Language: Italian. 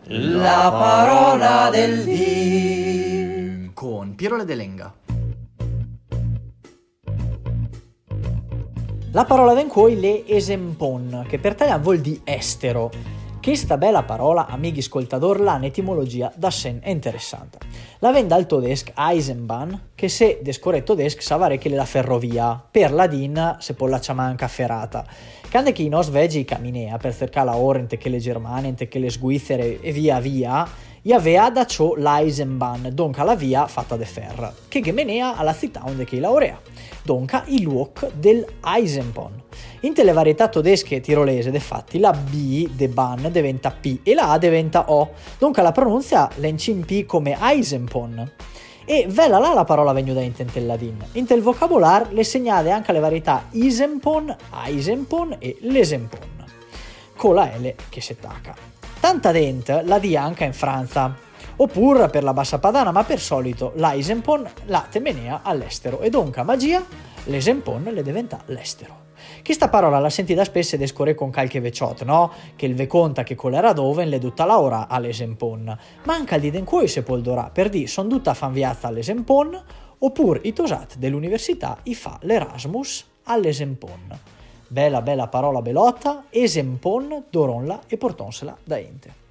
La parola del dì con Piero Ledelenga. La parola d'encuoi le esempon, che per italiano vuol dire estero. Questa bella parola, amici ascoltatori, l'ha un'etimologia da sen è interessante. La vende dal tedesco Eisenbahn, che se descoretto tedesco savare che è la ferrovia, per ladin se può la ciamanca ferrata. Quando che i nos vegi camminea per cercare la orente che le Germanie, che le Sguizzere e via via, e aveva da ciò l'Eisenbahn, donca la via fatta de ferra, che menea alla città onde che laurea, donca il luoc del Eisenbahn. In le varietà tedesche e tirolese, defatti, la B de Bahn diventa P e la A diventa O, donca la pronuncia l'encimpi come Eisenbahn. E vela là la parola venuta in tentelladin. In tel vocabolar le segnate anche le varietà Isenpon, Eisenpon e Lesempon, con la L che si attacca. Tanta dent la dia anche in Francia, oppure per la bassa padana, ma per solito l'Eisenpon la temenea all'estero e donca magia l'Esempon le diventa l'estero. Questa parola la sentita spesso ed escore con qualche veciot, no? Che il ve conta che colera dove le dutta l'aura all'esempon. Ma anche al diden cui se poldorà per di son dutta fanviazza all'esempon, oppure i tosat dell'università i fa l'Erasmus all'esempon. Bella parola belotta, esempon, doronla e portonsela da ente.